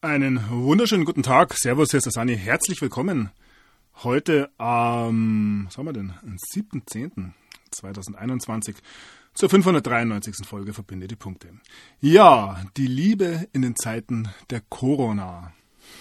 Einen wunderschönen guten Tag. Servus, hier ist der Sani. Herzlich willkommen. Heute am, 7.10.2021 zur 593. Folge Verbinde die Punkte. Ja, die Liebe in den Zeiten der Corona.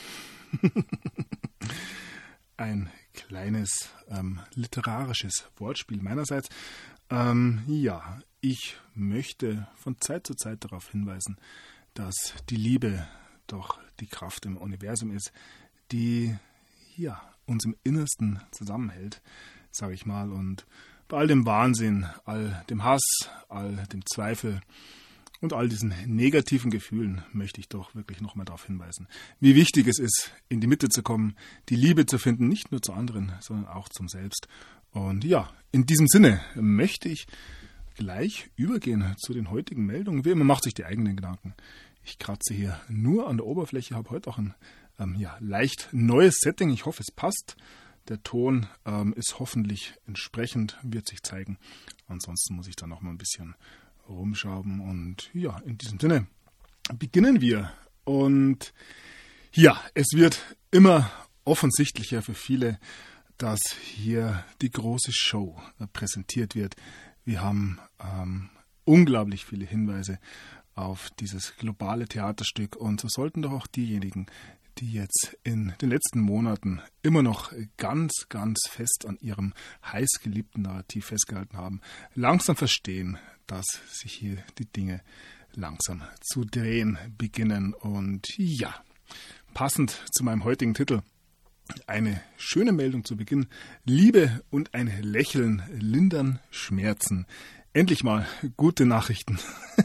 Ein kleines literarisches Wortspiel meinerseits. Ja, ich möchte von Zeit zu Zeit darauf hinweisen, dass die Liebe doch die Kraft im Universum ist, die uns im Innersten zusammenhält, sage ich mal. Und bei all dem Wahnsinn, all dem Hass, all dem Zweifel und all diesen negativen Gefühlen möchte ich doch wirklich nochmal darauf hinweisen, wie wichtig es ist, in die Mitte zu kommen, die Liebe zu finden, nicht nur zu anderen, sondern auch zum Selbst. Und ja, in diesem Sinne möchte ich gleich übergehen zu den heutigen Meldungen. Wie immer macht sich die eigenen Gedanken. Ich kratze hier nur an der Oberfläche, habe heute auch ein leicht neues Setting. Ich hoffe, es passt. Der Ton ist hoffentlich entsprechend, wird sich zeigen. Ansonsten muss ich da noch mal ein bisschen rumschrauben. Und ja, in diesem Sinne beginnen wir. Und ja, es wird immer offensichtlicher für viele, dass hier die große Show präsentiert wird. Wir haben unglaublich viele Hinweise auf dieses globale Theaterstück. Und so sollten doch auch diejenigen, die jetzt in den letzten Monaten immer noch ganz, ganz fest an ihrem heißgeliebten Narrativ festgehalten haben, langsam verstehen, dass sich hier die Dinge langsam zu drehen beginnen. Und ja, passend zu meinem heutigen Titel, eine schöne Meldung zu Beginn. Liebe und ein Lächeln lindern Schmerzen. Endlich mal gute Nachrichten.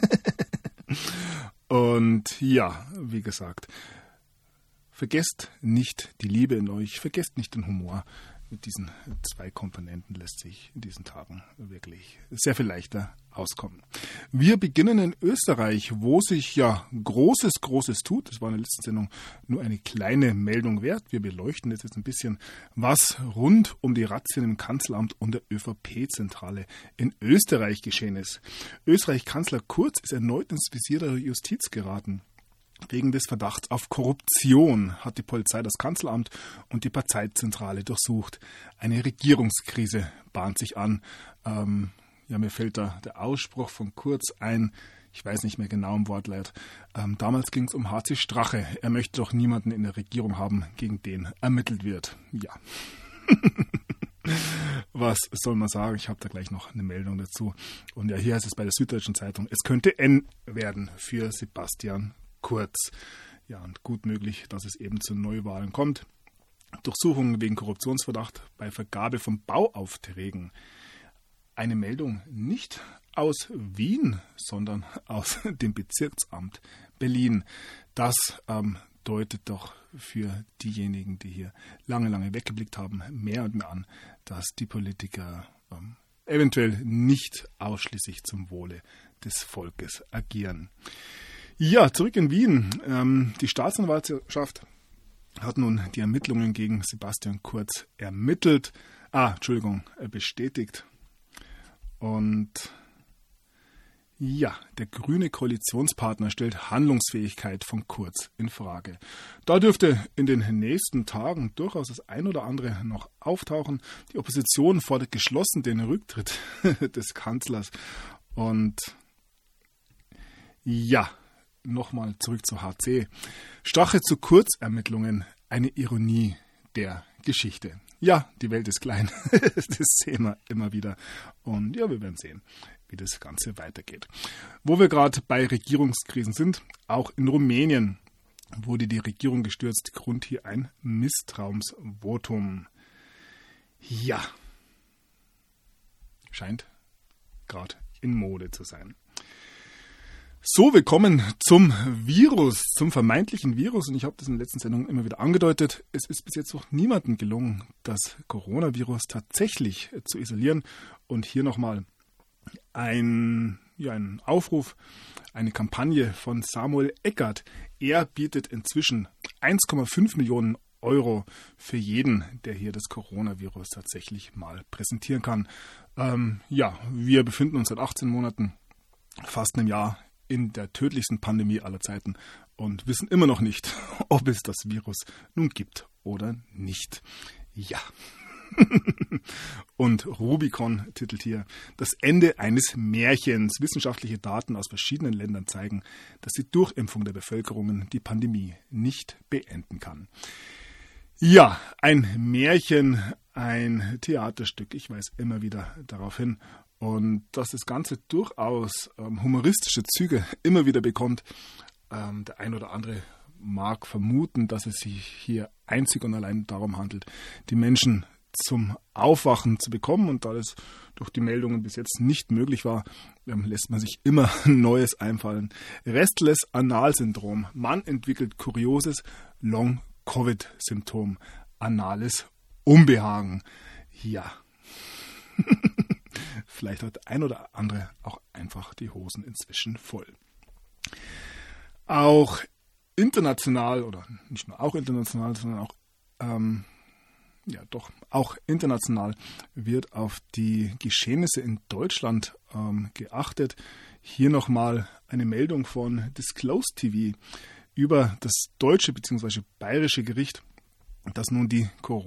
Und ja, wie gesagt, vergesst nicht die Liebe in euch, vergesst nicht den Humor. Mit diesen zwei Komponenten lässt sich in diesen Tagen wirklich sehr viel leichter auskommen. Wir beginnen in Österreich, wo sich ja Großes tut. Das war in der letzten Sendung nur eine kleine Meldung wert. Wir beleuchten jetzt ein bisschen, was rund um die Razzien im Kanzleramt und der ÖVP-Zentrale in Österreich geschehen ist. Österreich-Kanzler Kurz ist erneut ins Visier der Justiz geraten. Wegen des Verdachts auf Korruption hat die Polizei das Kanzleramt und die Parteizentrale durchsucht. Eine Regierungskrise bahnt sich an. Mir fällt da der Ausspruch von Kurz ein, ich weiß nicht mehr genau im Wortlaut. Damals ging es um HC Strache. Er möchte doch niemanden in der Regierung haben, gegen den ermittelt wird. Ja. Was soll man sagen? Ich habe da gleich noch eine Meldung dazu. Und ja, hier heißt es bei der Süddeutschen Zeitung, es könnte N werden für Sebastian Kurz. Ja, und gut möglich, dass es eben zu Neuwahlen kommt. Durchsuchungen wegen Korruptionsverdacht bei Vergabe von Bauaufträgen. Eine Meldung nicht aus Wien, sondern aus dem Bezirksamt Berlin. Das deutet doch für diejenigen, die hier lange weggeblickt haben, mehr und mehr an, dass die Politiker eventuell nicht ausschließlich zum Wohle des Volkes agieren. Ja, zurück in Wien. Die Staatsanwaltschaft hat nun die Ermittlungen gegen Sebastian Kurz bestätigt. Und ja, der grüne Koalitionspartner stellt Handlungsfähigkeit von Kurz in Frage. Da dürfte in den nächsten Tagen durchaus das ein oder andere noch auftauchen. Die Opposition fordert geschlossen den Rücktritt des Kanzlers. Und ja, nochmal zurück zu HC. Strache zu Kurz-Ermittlungen, eine Ironie der Geschichte. Ja, die Welt ist klein. Das sehen wir immer wieder. Und ja, wir werden sehen, wie das Ganze weitergeht. Wo wir gerade bei Regierungskrisen sind, auch in Rumänien wurde die Regierung gestürzt. Grund hier ein Misstrauensvotum. Ja, scheint gerade in Mode zu sein. So, wir kommen zum Virus, zum vermeintlichen Virus. Und ich habe das in den letzten Sendungen immer wieder angedeutet. Es ist bis jetzt noch niemandem gelungen, das Coronavirus tatsächlich zu isolieren. Und hier nochmal ein Aufruf, eine Kampagne von Samuel Eckert. Er bietet inzwischen 1,5 Millionen Euro für jeden, der hier das Coronavirus tatsächlich mal präsentieren kann. Wir befinden uns seit 18 Monaten, fast einem Jahr, in der tödlichsten Pandemie aller Zeiten und wissen immer noch nicht, ob es das Virus nun gibt oder nicht. Ja. Und Rubicon titelt hier: Das Ende eines Märchens. Wissenschaftliche Daten aus verschiedenen Ländern zeigen, dass die Durchimpfung der Bevölkerung die Pandemie nicht beenden kann. Ja, ein Märchen, ein Theaterstück. Ich weise immer wieder darauf hin. Und dass das Ganze durchaus humoristische Züge immer wieder bekommt. Der ein oder andere mag vermuten, dass es sich hier einzig und allein darum handelt, die Menschen zum Aufwachen zu bekommen. Und da das durch die Meldungen bis jetzt nicht möglich war, lässt man sich immer Neues einfallen. Restless-Anal-Syndrom. Mann entwickelt kurioses Long-Covid-Symptom. Anales Unbehagen. Ja. Vielleicht hat der ein oder andere auch einfach die Hosen inzwischen voll. Auch international, oder nicht nur auch international, sondern auch auch international wird auf die Geschehnisse in Deutschland geachtet. Hier nochmal eine Meldung von Disclose TV über das deutsche bzw. bayerische Gericht, das nun die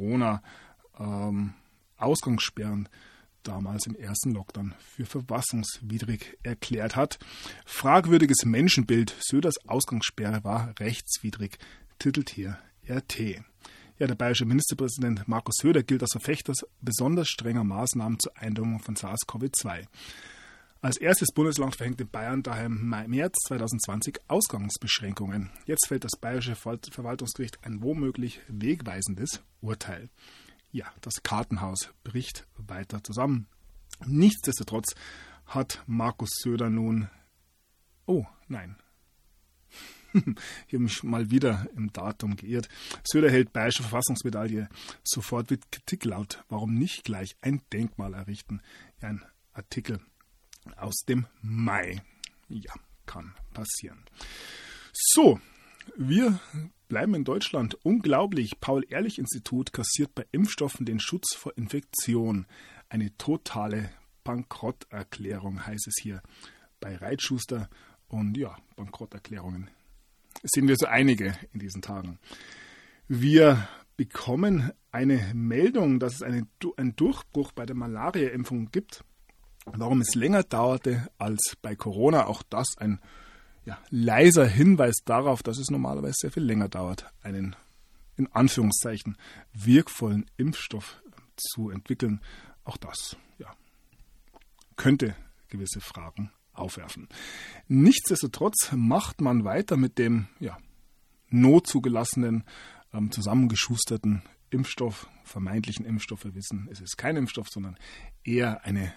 Corona-Ausgangssperren damals im ersten Lockdown für verfassungswidrig erklärt hat. Fragwürdiges Menschenbild, Söders Ausgangssperre war rechtswidrig, titelt hier RT. Ja, der bayerische Ministerpräsident Markus Söder gilt als Verfechter besonders strenger Maßnahmen zur Eindämmung von SARS-CoV-2. Als erstes Bundesland verhängte Bayern daher im März 2020 Ausgangsbeschränkungen. Jetzt fällt das bayerische Verwaltungsgericht ein womöglich wegweisendes Urteil. Ja, das Kartenhaus bricht weiter zusammen. Nichtsdestotrotz hat Markus Söder nun... Oh, nein. Ich habe mich mal wieder im Datum geirrt. Söder hält bayerische Verfassungsmedaille. Sofort wird Kritik laut. Warum nicht gleich ein Denkmal errichten? Ja, ein Artikel aus dem Mai. Ja, kann passieren. So, wir bleiben in Deutschland. Unglaublich, Paul-Ehrlich-Institut kassiert bei Impfstoffen den Schutz vor Infektion. Eine totale Bankrotterklärung heißt es hier bei Reitschuster. Und ja, Bankrotterklärungen sehen wir so einige in diesen Tagen. Wir bekommen eine Meldung, dass es einen Durchbruch bei der Malaria-Impfung gibt. Warum es länger dauerte als bei Corona, auch das ein leiser Hinweis darauf, dass es normalerweise sehr viel länger dauert, einen in Anführungszeichen wirkvollen Impfstoff zu entwickeln. Auch das könnte gewisse Fragen aufwerfen. Nichtsdestotrotz macht man weiter mit dem notzugelassenen, zusammengeschusterten Impfstoff, vermeintlichen Impfstoff. Wir wissen, es ist kein Impfstoff, sondern eher eine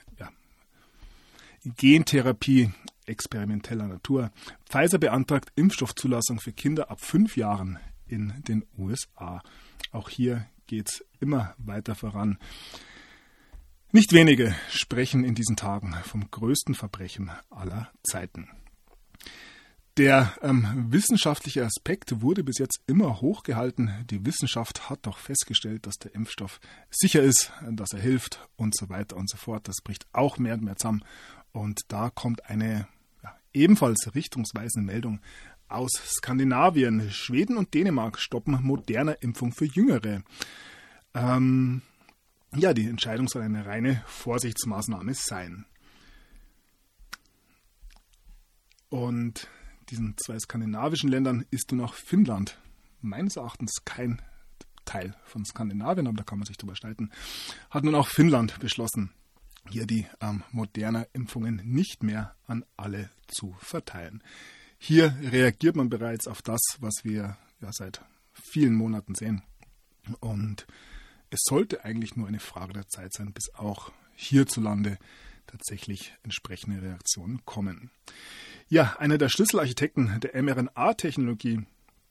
Gentherapie experimenteller Natur. Pfizer beantragt Impfstoffzulassung für Kinder ab 5 Jahren in den USA. Auch hier geht es immer weiter voran. Nicht wenige sprechen in diesen Tagen vom größten Verbrechen aller Zeiten. Der wissenschaftliche Aspekt wurde bis jetzt immer hochgehalten. Die Wissenschaft hat doch festgestellt, dass der Impfstoff sicher ist, dass er hilft und so weiter und so fort. Das bricht auch mehr und mehr zusammen. Und da kommt eine ebenfalls richtungsweisende Meldung aus Skandinavien. Schweden und Dänemark stoppen moderne Impfung für Jüngere. Die Entscheidung soll eine reine Vorsichtsmaßnahme sein. Und diesen 2 skandinavischen Ländern ist nun auch Finnland meines Erachtens kein Teil von Skandinavien, aber da kann man sich drüber streiten, hat nun auch Finnland beschlossen, hier die moderne Impfungen nicht mehr an alle zu verteilen. Hier reagiert man bereits auf das, was wir seit vielen Monaten sehen. Und es sollte eigentlich nur eine Frage der Zeit sein, bis auch hierzulande tatsächlich entsprechende Reaktionen kommen. Ja, einer der Schlüsselarchitekten der mRNA-Technologie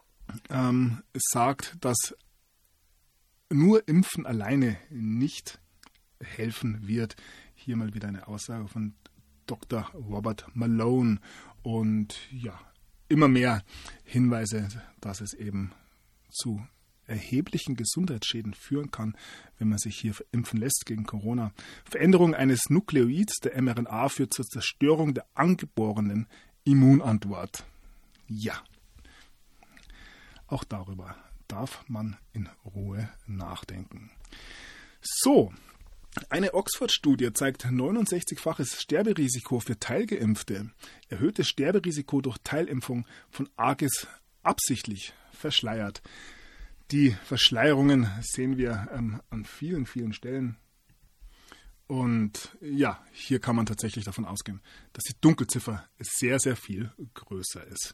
sagt, dass nur Impfen alleine nicht helfen wird. Hier mal wieder eine Aussage von Dr. Robert Malone und immer mehr Hinweise, dass es eben zu erheblichen Gesundheitsschäden führen kann, wenn man sich hier impfen lässt gegen Corona. Veränderung eines Nukleoids der mRNA führt zur Zerstörung der angeborenen Immunantwort. Ja, auch darüber darf man in Ruhe nachdenken. So, eine Oxford-Studie zeigt 69-faches Sterberisiko für Teilgeimpfte, erhöhtes Sterberisiko durch Teilimpfung von AGIS absichtlich verschleiert. Die Verschleierungen sehen wir an vielen, vielen Stellen. Und ja, hier kann man tatsächlich davon ausgehen, dass die Dunkelziffer sehr, sehr viel größer ist.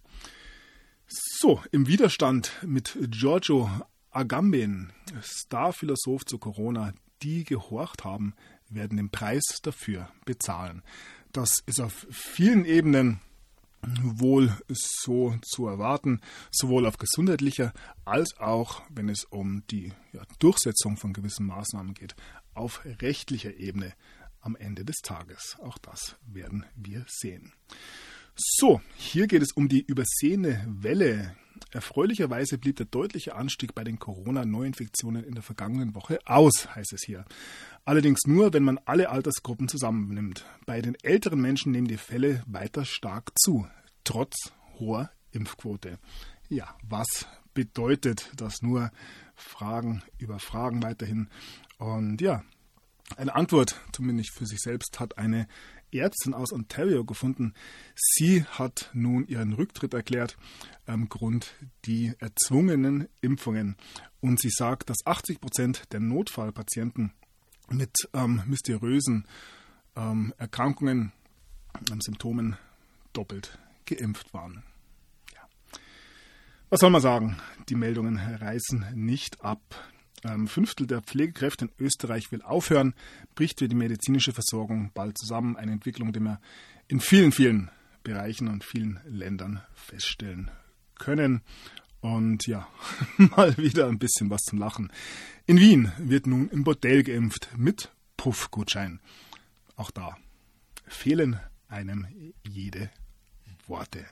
So, im Widerstand mit Giorgio Agamben, Starphilosoph zu Corona, die gehorcht haben, werden den Preis dafür bezahlen. Das ist auf vielen Ebenen wohl so zu erwarten, sowohl auf gesundheitlicher als auch, wenn es um die Durchsetzung von gewissen Maßnahmen geht, auf rechtlicher Ebene am Ende des Tages. Auch das werden wir sehen. So, hier geht es um die übersehene Welle. Erfreulicherweise blieb der deutliche Anstieg bei den Corona-Neuinfektionen in der vergangenen Woche aus, heißt es hier. Allerdings nur, wenn man alle Altersgruppen zusammennimmt. Bei den älteren Menschen nehmen die Fälle weiter stark zu, trotz hoher Impfquote. Ja, was bedeutet das nur? Fragen über Fragen weiterhin. Und ja, eine Antwort, zumindest für sich selbst, hat eine Ärztin aus Ontario gefunden. Sie hat nun ihren Rücktritt erklärt, Grund die erzwungenen Impfungen. Und sie sagt, dass 80% der Notfallpatienten mit mysteriösen Erkrankungen, Symptomen doppelt geimpft waren. Ja. Was soll man sagen? Die Meldungen reißen nicht ab. Ein Fünftel der Pflegekräfte in Österreich will aufhören, bricht für die medizinische Versorgung bald zusammen. Eine Entwicklung, die wir in vielen, vielen Bereichen und vielen Ländern feststellen können. Und ja, mal wieder ein bisschen was zum Lachen. In Wien wird nun im Bordell geimpft mit Puffgutschein. Auch da fehlen einem jede Worte.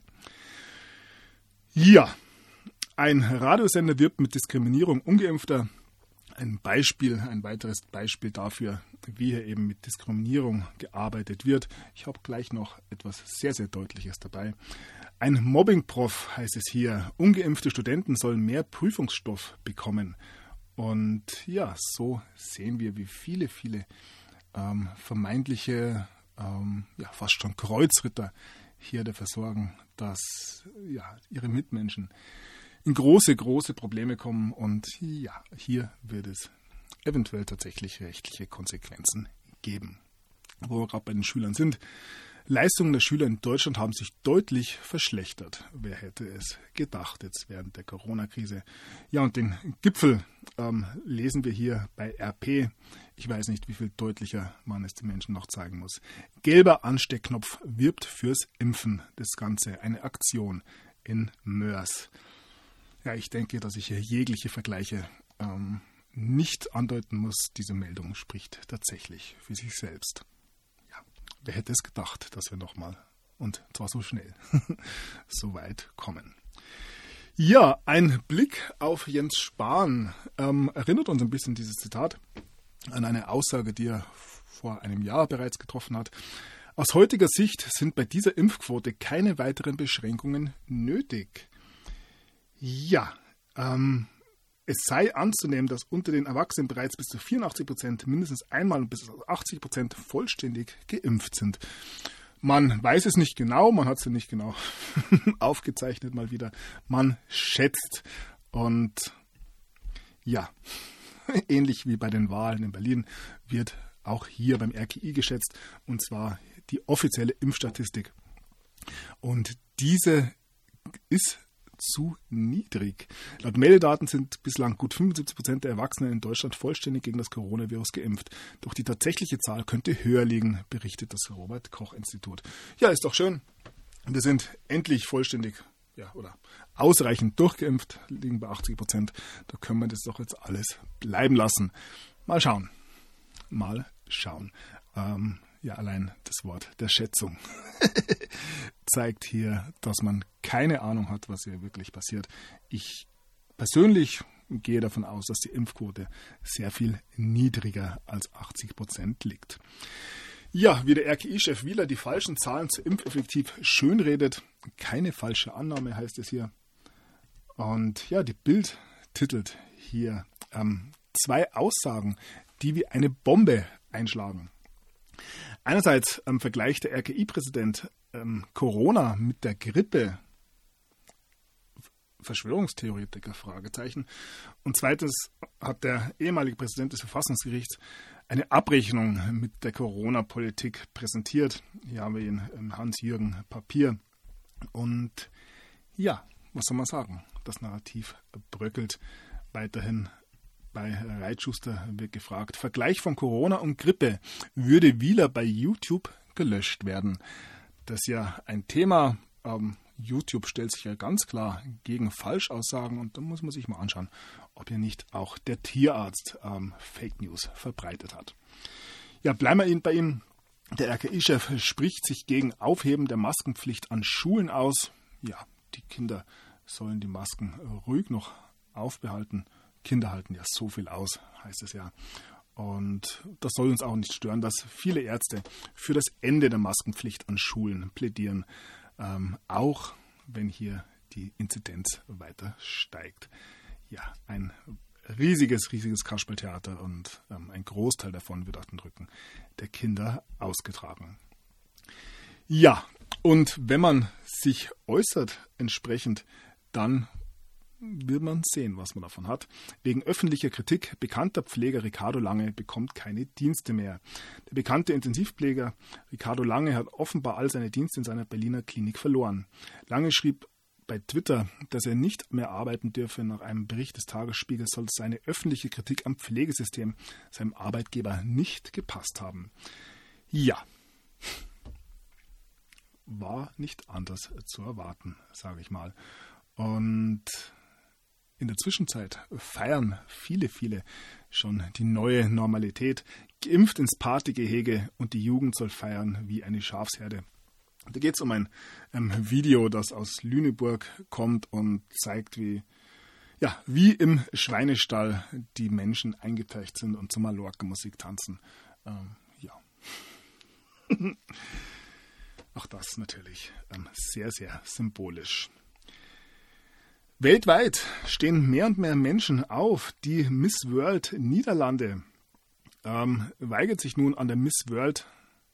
Ja, ein Radiosender wirbt mit Diskriminierung Ungeimpfter. Ein weiteres Beispiel dafür, wie hier eben mit Diskriminierung gearbeitet wird. Ich habe gleich noch etwas sehr, sehr Deutliches dabei. Ein Mobbing-Prof heißt es hier. Ungeimpfte Studenten sollen mehr Prüfungsstoff bekommen. Und ja, so sehen wir, wie viele vermeintliche, fast schon Kreuzritter hier dafür sorgen, dass ihre Mitmenschen in große Probleme kommen. Und ja, hier wird es eventuell tatsächlich rechtliche Konsequenzen geben. Wo wir gerade bei den Schülern sind. Leistungen der Schüler in Deutschland haben sich deutlich verschlechtert. Wer hätte es gedacht jetzt während der Corona-Krise? Ja, und den Gipfel lesen wir hier bei RP. Ich weiß nicht, wie viel deutlicher man es den Menschen noch zeigen muss. Gelber Ansteckknopf wirbt fürs Impfen. Das Ganze eine Aktion in Mörs. Ja, ich denke, dass ich hier jegliche Vergleiche nicht andeuten muss. Diese Meldung spricht tatsächlich für sich selbst. Ja, wer hätte es gedacht, dass wir nochmal, und zwar so schnell, so weit kommen. Ja, ein Blick auf Jens Spahn erinnert uns ein bisschen dieses Zitat an eine Aussage, die er vor einem Jahr bereits getroffen hat. Aus heutiger Sicht sind bei dieser Impfquote keine weiteren Beschränkungen nötig. Ja, es sei anzunehmen, dass unter den Erwachsenen bereits bis zu 84% mindestens einmal und bis zu 80% vollständig geimpft sind. Man weiß es nicht genau, man hat es ja nicht genau aufgezeichnet mal wieder. Man schätzt und ja, ähnlich wie bei den Wahlen in Berlin wird auch hier beim RKI geschätzt, und zwar die offizielle Impfstatistik. Und diese ist zu niedrig. Laut Meldedaten sind bislang gut 75% der Erwachsenen in Deutschland vollständig gegen das Coronavirus geimpft. Doch die tatsächliche Zahl könnte höher liegen, berichtet das Robert-Koch-Institut. Ja, ist doch schön. Wir sind endlich vollständig oder ausreichend durchgeimpft, liegen bei 80%. Da können wir das doch jetzt alles bleiben lassen. Mal schauen. Allein das Wort der Schätzung zeigt hier, dass man keine Ahnung hat, was hier wirklich passiert. Ich persönlich gehe davon aus, dass die Impfquote sehr viel niedriger als 80% liegt. Ja, wie der RKI-Chef Wieler die falschen Zahlen zu impfeffektiv schönredet. Keine falsche Annahme heißt es hier. Und ja, die Bild titelt hier 2 Aussagen, die wie eine Bombe einschlagen. Einerseits vergleicht der RKI-Präsident Corona mit der Grippe. Verschwörungstheoretiker, Fragezeichen. Und zweitens hat der ehemalige Präsident des Verfassungsgerichts eine Abrechnung mit der Corona-Politik präsentiert. Hier haben wir ihn im Hans-Jürgen Papier. Und ja, was soll man sagen? Das Narrativ bröckelt weiterhin. Bei Reitschuster wird gefragt, Vergleich von Corona und Grippe, würde Wieler bei YouTube gelöscht werden? Das ist ja ein Thema. YouTube stellt sich ja ganz klar gegen Falschaussagen und da muss man sich mal anschauen, ob hier nicht auch der Tierarzt Fake News verbreitet hat. Ja, bleiben wir bei ihm. Der RKI-Chef spricht sich gegen Aufheben der Maskenpflicht an Schulen aus. Ja, die Kinder sollen die Masken ruhig noch aufbehalten. Kinder halten ja so viel aus, heißt es ja. Und das soll uns auch nicht stören, dass viele Ärzte für das Ende der Maskenpflicht an Schulen plädieren. Auch wenn hier die Inzidenz weiter steigt. Ja, ein riesiges Kasperltheater und ein Großteil davon wird auf den Rücken der Kinder ausgetragen. Ja, und wenn man sich äußert entsprechend, dann wird man sehen, was man davon hat. Wegen öffentlicher Kritik bekannter Pfleger Ricardo Lange bekommt keine Dienste mehr. Der bekannte Intensivpfleger Ricardo Lange hat offenbar all seine Dienste in seiner Berliner Klinik verloren. Lange schrieb bei Twitter, dass er nicht mehr arbeiten dürfe. Nach einem Bericht des Tagesspiegels soll seine öffentliche Kritik am Pflegesystem seinem Arbeitgeber nicht gepasst haben. Ja, war nicht anders zu erwarten, sage ich mal. Und in der Zwischenzeit feiern viele schon die neue Normalität. Geimpft ins Partygehege und die Jugend soll feiern wie eine Schafsherde. Da geht es um ein Video, das aus Lüneburg kommt und zeigt, wie im Schweinestall die Menschen eingeteicht sind und zur Mallorca-Musik tanzen. Auch das natürlich sehr, sehr symbolisch. Weltweit stehen mehr und mehr Menschen auf. Die Miss World Niederlande weigert sich nun an der Miss World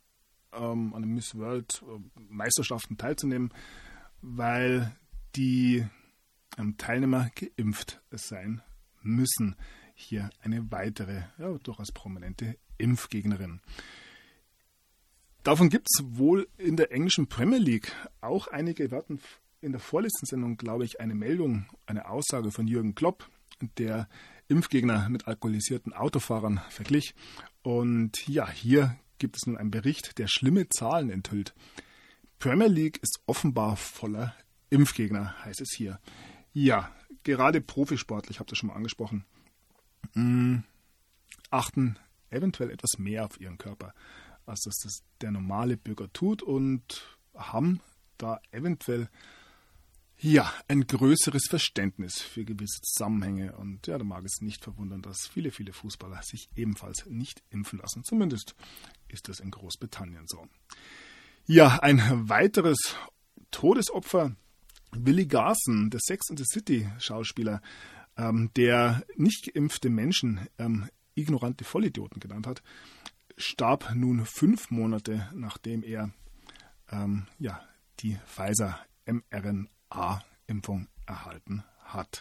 Meisterschaften teilzunehmen, weil die Teilnehmer geimpft sein müssen. Hier eine weitere, durchaus prominente Impfgegnerin. Davon gibt es wohl in der englischen Premier League auch einige. Wir hatten in der vorletzten Sendung, glaube ich, eine Aussage von Jürgen Klopp, der Impfgegner mit alkoholisierten Autofahrern verglich. Und ja, hier gibt es nun einen Bericht, der schlimme Zahlen enthüllt. Premier League ist offenbar voller Impfgegner, heißt es hier. Ja, gerade Profisportler, ich habe das schon mal angesprochen, achten eventuell etwas mehr auf ihren Körper, als das der normale Bürger tut und haben da eventuell ein größeres Verständnis für gewisse Zusammenhänge. Und ja, da mag es nicht verwundern, dass viele Fußballer sich ebenfalls nicht impfen lassen. Zumindest ist das in Großbritannien so. Ja, ein weiteres Todesopfer, Willie Garson, der Sex and the City Schauspieler, der nicht geimpfte Menschen ignorante Vollidioten genannt hat, starb nun 5 Monate, nachdem er die Pfizer mRNA-Impfung erhalten hat.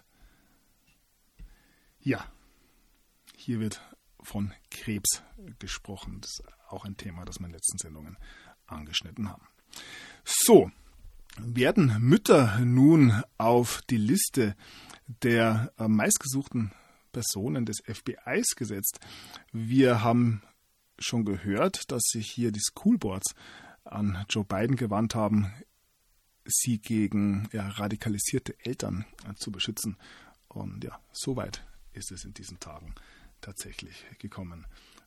Ja, hier wird von Krebs gesprochen. Das ist auch ein Thema, das wir in den letzten Sendungen angeschnitten haben. So, werden Mütter nun auf die Liste der meistgesuchten Personen des FBIs gesetzt? Wir haben schon gehört, dass sich hier die Schoolboards an Joe Biden gewandt haben, sie gegen radikalisierte Eltern zu beschützen. Und ja, soweit ist es in diesen Tagen tatsächlich gekommen.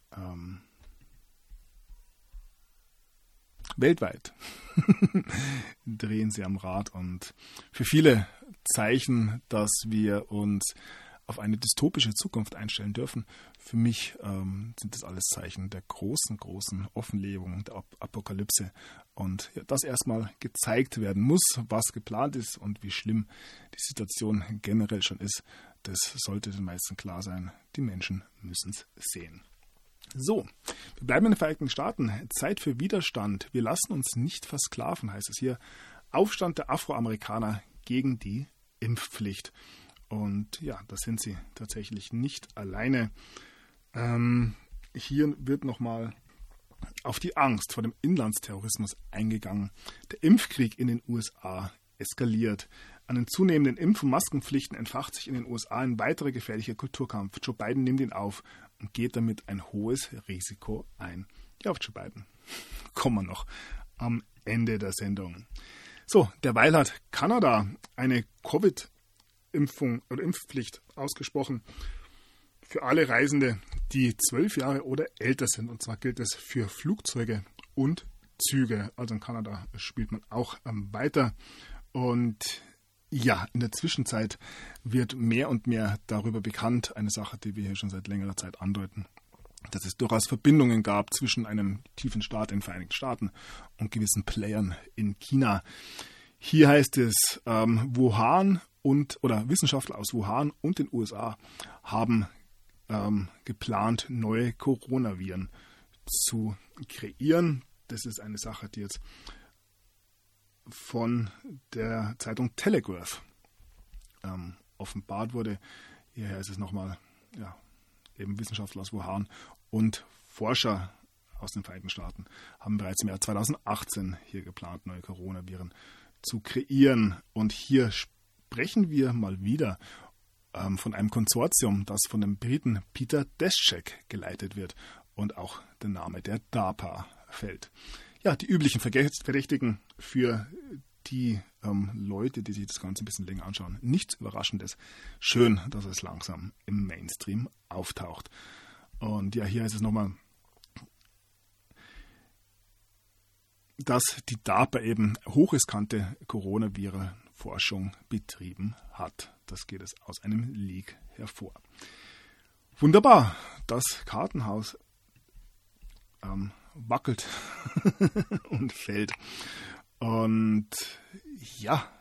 Weltweit drehen sie am Rad und für viele Zeichen, dass wir uns auf eine dystopische Zukunft einstellen dürfen. Für mich sind das alles Zeichen der großen, großen Offenlegung, der Apokalypse. Und ja, dass erstmal gezeigt werden muss, was geplant ist und wie schlimm die Situation generell schon ist, das sollte den meisten klar sein. Die Menschen müssen es sehen. So, wir bleiben in den Vereinigten Staaten. Zeit für Widerstand. Wir lassen uns nicht versklaven, heißt es hier. Aufstand der Afroamerikaner gegen die Impfpflicht. Und ja, da sind sie tatsächlich nicht alleine. Hier wird nochmal auf die Angst vor dem Inlandsterrorismus eingegangen. Der Impfkrieg in den USA eskaliert. An den zunehmenden Impf- und Maskenpflichten entfacht sich in den USA ein weiterer gefährlicher Kulturkampf. Joe Biden nimmt ihn auf und geht damit ein hohes Risiko ein. Ja, auf Joe Biden kommen wir noch am Ende der Sendung. So, derweil hat Kanada eine Covid-Impfung oder Impfpflicht ausgesprochen für alle Reisende, die 12 Jahre oder älter sind. Und zwar gilt es für Flugzeuge und Züge. Also in Kanada spielt man auch weiter. Und ja, in der Zwischenzeit wird mehr und mehr darüber bekannt, eine Sache, die wir hier schon seit längerer Zeit andeuten, dass es durchaus Verbindungen gab zwischen einem tiefen Staat in den Vereinigten Staaten und gewissen Playern in China. Hier heißt es, Wuhan oder Wissenschaftler aus Wuhan und den USA haben geplant, neue Coronaviren zu kreieren. Das ist eine Sache, die jetzt von der Zeitung Telegraph offenbart wurde. Hierher ist es nochmal, ja, eben Wissenschaftler aus Wuhan und Forscher aus den Vereinigten Staaten haben bereits im Jahr 2018 hier geplant, neue Coronaviren zu kreieren. Und hier sprechen wir mal wieder von einem Konsortium, das von dem Briten Peter Daszak geleitet wird und auch der Name der DARPA fällt. Ja, die üblichen Verdächtigen für die Leute, die sich das Ganze ein bisschen länger anschauen. Nichts Überraschendes. Schön, dass es langsam im Mainstream auftaucht. Und ja, hier heißt es nochmal, dass die DARPA eben hochriskante Coronaviren-Forschung betrieben hat. Das geht es aus einem Leak hervor. Wunderbar, das Kartenhaus wackelt und fällt. Und ja,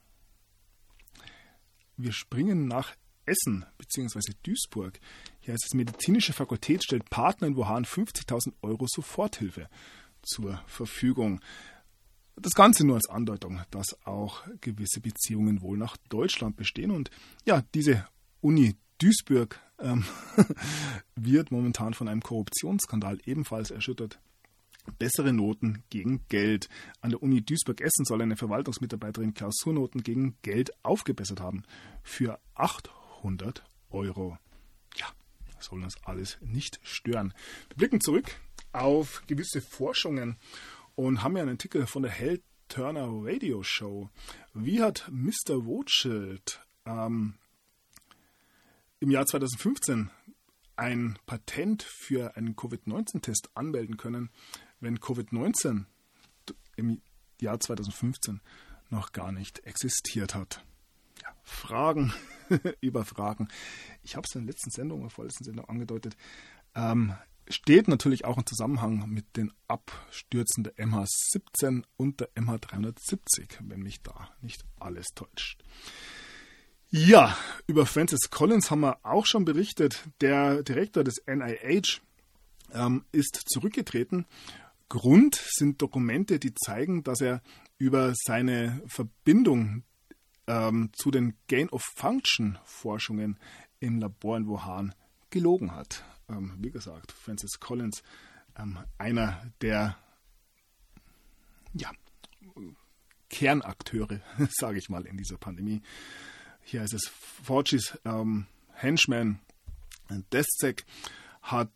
wir springen nach Essen bzw. Duisburg. Hier heißt es, medizinische Fakultät stellt Partner in Wuhan 50.000 € Soforthilfe zur Verfügung. Das Ganze nur als Andeutung, dass auch gewisse Beziehungen wohl nach Deutschland bestehen. Und ja, diese Uni Duisburg wird momentan von einem Korruptionsskandal ebenfalls erschüttert. Bessere Noten gegen Geld. An der Uni Duisburg-Essen soll eine Verwaltungsmitarbeiterin Klausurnoten gegen Geld aufgebessert haben. Für 800 €. Ja, soll uns alles nicht stören. Wir blicken zurück auf gewisse Forschungen und haben ja einen Artikel von der Hal Turner Radio Show. Wie hat Mr. Rothschild im Jahr 2015 ein Patent für einen Covid-19-Test anmelden können, wenn Covid-19 im Jahr 2015 noch gar nicht existiert hat? Ja, Fragen über Fragen. Ich habe es in der letzten Sendung, in der vorletzten Sendung angedeutet. Steht natürlich auch im Zusammenhang mit den Abstürzen der MH17 und der MH370, wenn mich da nicht alles täuscht. Ja, über Francis Collins haben wir auch schon berichtet. Der Direktor des NIH ist zurückgetreten. Grund sind Dokumente, die zeigen, dass er über seine Verbindung zu den Gain-of-Function-Forschungen im Labor in Wuhan gelogen hat. Wie gesagt, Francis Collins, einer der Kernakteure, sage ich mal, in dieser Pandemie. Hier heißt es, Faucis Henchman Daszak hat,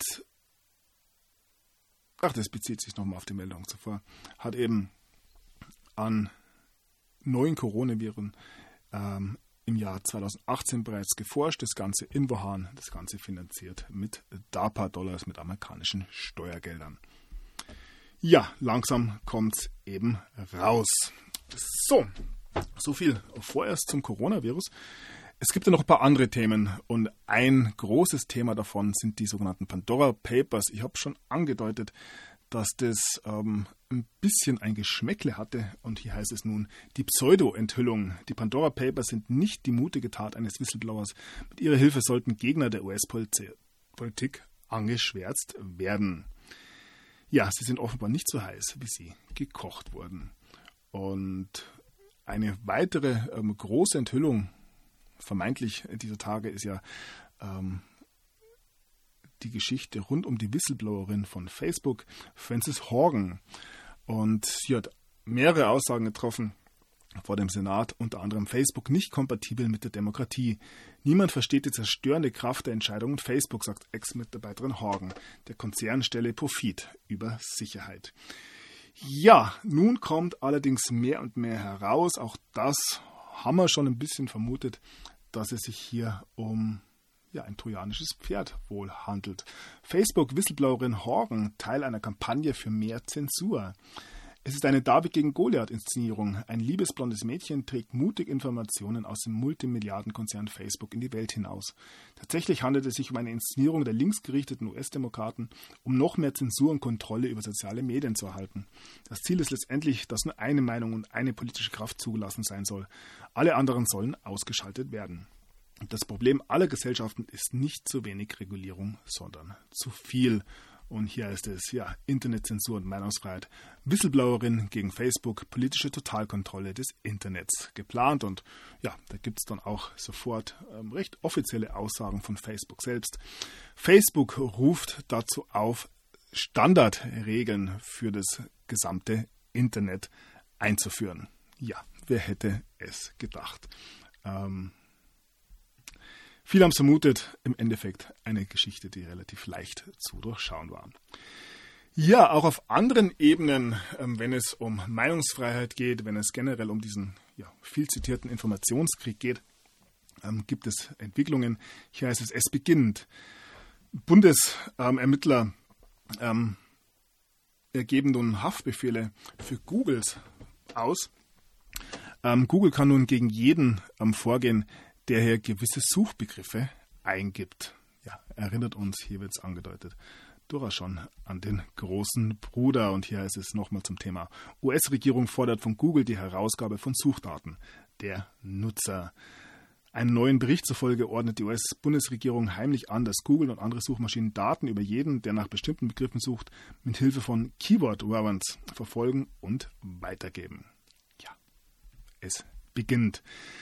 das bezieht sich nochmal auf die Meldung zuvor, hat eben an neuen Coronaviren im Jahr 2018 bereits geforscht, das Ganze in Wuhan, das Ganze finanziert mit DARPA-Dollars, mit amerikanischen Steuergeldern. Ja, langsam kommt es eben raus. So viel vorerst zum Coronavirus. Es gibt ja noch ein paar andere Themen und ein großes Thema davon sind die sogenannten Pandora Papers. Ich habe schon angedeutet, dass das ein bisschen ein Geschmäckle hatte und hier heißt es nun die Pseudo-Enthüllung. Die Pandora Papers sind nicht die mutige Tat eines Whistleblowers. Mit ihrer Hilfe sollten Gegner der US-Politik angeschwärzt werden. Ja, sie sind offenbar nicht so heiß, wie sie gekocht wurden. Und eine weitere große Enthüllung vermeintlich dieser Tage ist ja die Geschichte rund um die Whistleblowerin von Facebook, Frances Haugen. Und sie hat mehrere Aussagen getroffen vor dem Senat, unter anderem Facebook nicht kompatibel mit der Demokratie. Niemand versteht die zerstörende Kraft der Entscheidungen Facebook, sagt Ex-Mitarbeiterin Haugen. Der Konzern stelle Profit über Sicherheit. Ja, nun kommt allerdings mehr und mehr heraus, auch das haben wir schon ein bisschen vermutet, dass es sich hier um ein trojanisches Pferd wohl handelt. Facebook-Whistleblowerin Haugen, Teil einer Kampagne für mehr Zensur. Es ist eine David gegen Goliath-Inszenierung. Ein liebesblondes Mädchen trägt mutig Informationen aus dem Multimilliardenkonzern Facebook in die Welt hinaus. Tatsächlich handelt es sich um eine Inszenierung der linksgerichteten US-Demokraten, um noch mehr Zensur und Kontrolle über soziale Medien zu erhalten. Das Ziel ist letztendlich, dass nur eine Meinung und eine politische Kraft zugelassen sein soll. Alle anderen sollen ausgeschaltet werden. Das Problem aller Gesellschaften ist nicht zu wenig Regulierung, sondern zu viel. Und hier heißt es, Internetzensur und Meinungsfreiheit, Whistleblowerin gegen Facebook, politische Totalkontrolle des Internets geplant. Und da gibt es dann auch sofort recht offizielle Aussagen von Facebook selbst. Facebook ruft dazu auf, Standardregeln für das gesamte Internet einzuführen. Ja, wer hätte es gedacht? Viele haben es vermutet, im Endeffekt eine Geschichte, die relativ leicht zu durchschauen war. Ja, auch auf anderen Ebenen, wenn es um Meinungsfreiheit geht, wenn es generell um diesen viel zitierten Informationskrieg geht, gibt es Entwicklungen. Hier heißt es beginnt. Bundesermittler ergeben nun Haftbefehle für Googles aus. Google kann nun gegen jeden vorgehen, der hier gewisse Suchbegriffe eingibt. Ja, erinnert uns, hier wird es angedeutet, durchaus schon an den großen Bruder. Und hier heißt es nochmal zum Thema. US-Regierung fordert von Google die Herausgabe von Suchdaten der Nutzer. Einem neuen Bericht zufolge ordnet die US-Bundesregierung heimlich an, dass Google und andere Suchmaschinen Daten über jeden, der nach bestimmten Begriffen sucht, mit Hilfe von Keyword Warrants verfolgen und weitergeben. Ja, es beginnt.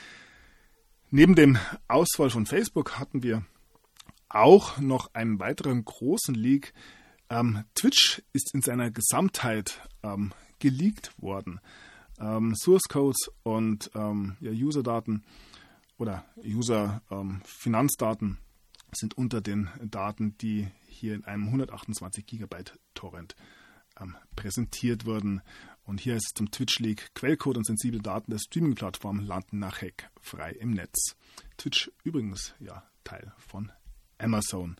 Neben dem Ausfall von Facebook hatten wir auch noch einen weiteren großen Leak. Twitch ist in seiner Gesamtheit geleakt worden. Source Codes und User-Daten oder User-Finanzdaten sind unter den Daten, die hier in einem 128 GB Torrent präsentiert wurden. Und hier ist es zum Twitch-Leak. Quellcode und sensible Daten der Streaming-Plattform landen nach Hack frei im Netz. Twitch übrigens Teil von Amazon.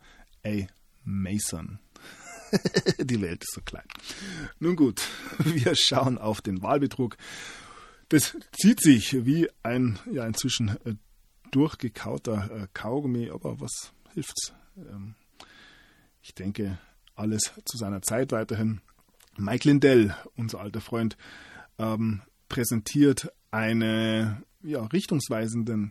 Mason. Die Welt ist so klein. Nun gut, wir schauen auf den Wahlbetrug. Das zieht sich wie ein inzwischen durchgekauter Kaugummi, aber was hilft's? Ich denke, alles zu seiner Zeit weiterhin. Mike Lindell, unser alter Freund, präsentiert einen richtungsweisenden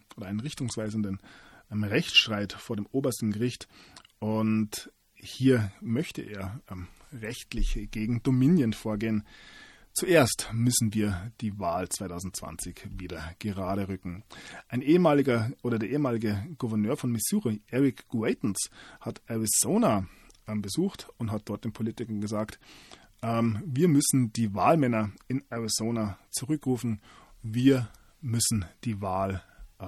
Rechtsstreit vor dem obersten Gericht. Und hier möchte er rechtlich gegen Dominion vorgehen. Zuerst müssen wir die Wahl 2020 wieder gerade rücken. Der ehemalige Gouverneur von Missouri, Eric Greitens, hat Arizona besucht und hat dort den Politikern gesagt, wir müssen die Wahlmänner in Arizona zurückrufen. Wir müssen die Wahl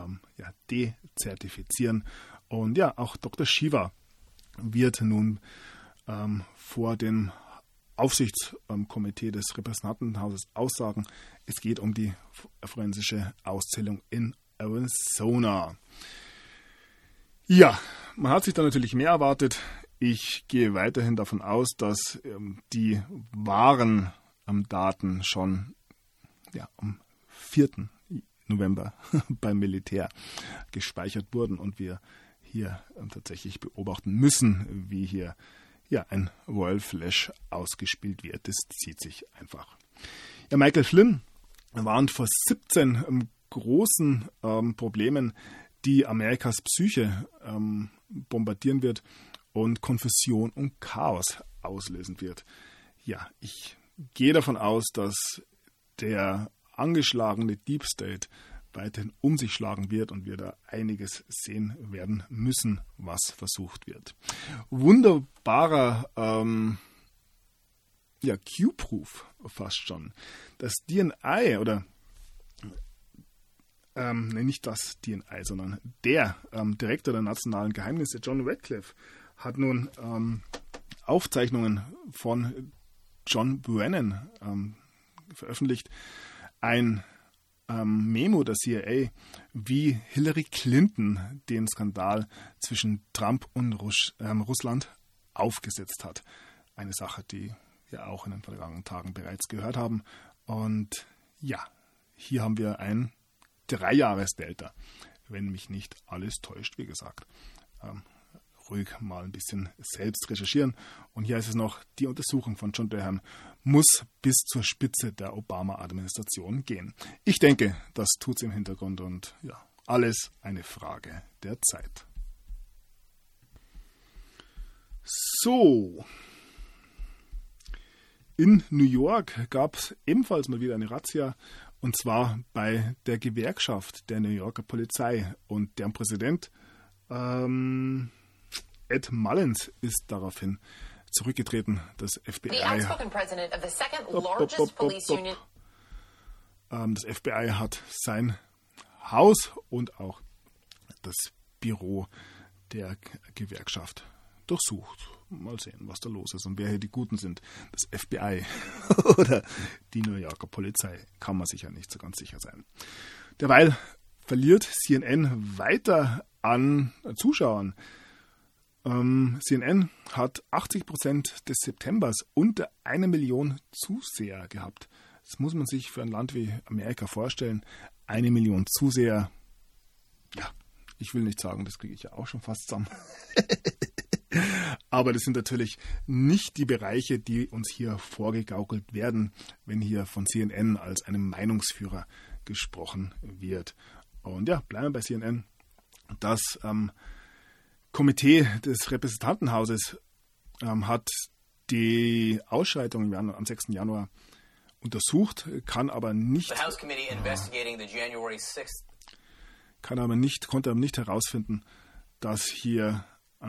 dezertifizieren. Und auch Dr. Shiva wird nun vor dem Aufsichtskomitee des Repräsentantenhauses aussagen, es geht um die forensische Auszählung in Arizona. Ja, man hat sich da natürlich mehr erwartet. Ich gehe weiterhin davon aus, dass die wahren Daten schon am 4. November beim Militär gespeichert wurden und wir hier tatsächlich beobachten müssen, wie hier ein Royal Flush ausgespielt wird. Das zieht sich einfach. Ja, Michael Flynn warnt vor 17 großen Problemen, die Amerikas Psyche bombardieren wird und Konfusion und Chaos auslösen wird. Ja, ich gehe davon aus, dass der angeschlagene Deep State weiterhin um sich schlagen wird und wir da einiges sehen werden müssen, was versucht wird. Wunderbarer Q-Proof fast schon. Das DNI oder nicht das DNI, sondern der Direktor der nationalen Geheimnisse, John Radcliffe, hat nun Aufzeichnungen von John Brennan veröffentlicht. Ein Memo der CIA, wie Hillary Clinton den Skandal zwischen Trump und Russland aufgesetzt hat. Eine Sache, die wir auch in den vergangenen Tagen bereits gehört haben. Und ja, hier haben wir ein 3-Jahres-Delta, wenn mich nicht alles täuscht, wie gesagt. Ruhig mal ein bisschen selbst recherchieren. Und hier ist es noch, die Untersuchung von John Durham muss bis zur Spitze der Obama-Administration gehen. Ich denke, das tut es im Hintergrund und ja, alles eine Frage der Zeit. So. In New York gab es ebenfalls mal wieder eine Razzia, und zwar bei der Gewerkschaft der New Yorker Polizei. Und deren Präsident Ed Mullins ist daraufhin zurückgetreten. Das FBI, das FBI hat sein Haus und auch das Büro der Gewerkschaft durchsucht. Mal sehen, was da los ist und wer hier die Guten sind. Das FBI oder die New Yorker Polizei, kann man sich ja nicht so ganz sicher sein. Derweil verliert CNN weiter an Zuschauern. CNN hat 80% des Septembers unter 1 Million Zuseher gehabt. Das muss man sich für ein Land wie Amerika vorstellen. 1 Million Zuseher. Ja, ich will nicht sagen, das kriege ich ja auch schon fast zusammen. Aber das sind natürlich nicht die Bereiche, die uns hier vorgegaukelt werden, wenn hier von CNN als einem Meinungsführer gesprochen wird. Und ja, bleiben wir bei CNN. Das Komitee des Repräsentantenhauses hat die Ausschreitung am 6. Januar untersucht, konnte aber nicht herausfinden, dass hier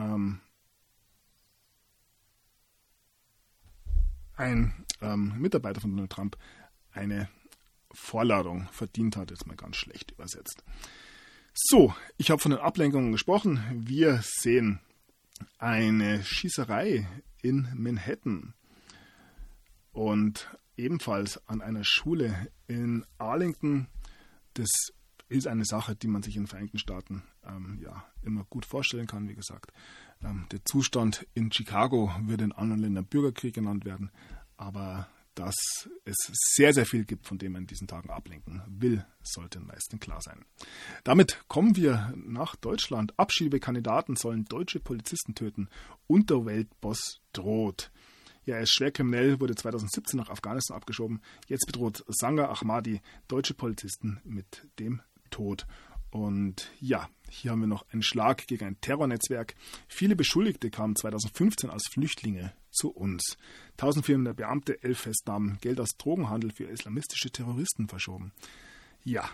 ein Mitarbeiter von Donald Trump eine Vorladung verdient hat, jetzt mal ganz schlecht übersetzt. So, ich habe von den Ablenkungen gesprochen. Wir sehen eine Schießerei in Manhattan und ebenfalls an einer Schule in Arlington. Das ist eine Sache, die man sich in den Vereinigten Staaten immer gut vorstellen kann, wie gesagt. Der Zustand in Chicago wird in anderen Ländern Bürgerkrieg genannt werden, aber dass es sehr, sehr viel gibt, von dem man in diesen Tagen ablenken will, sollte den meisten klar sein. Damit kommen wir nach Deutschland. Abschiebekandidaten sollen deutsche Polizisten töten. Unterweltboss droht. Ja, er ist schwer kriminell, wurde 2017 nach Afghanistan abgeschoben. Jetzt bedroht Sanga Ahmadi deutsche Polizisten mit dem Tod. Und ja, hier haben wir noch einen Schlag gegen ein Terrornetzwerk. Viele Beschuldigte kamen 2015 als Flüchtlinge zu uns. 1400 Beamte, 11 Festnahmen, Geld aus Drogenhandel für islamistische Terroristen verschoben. Ja,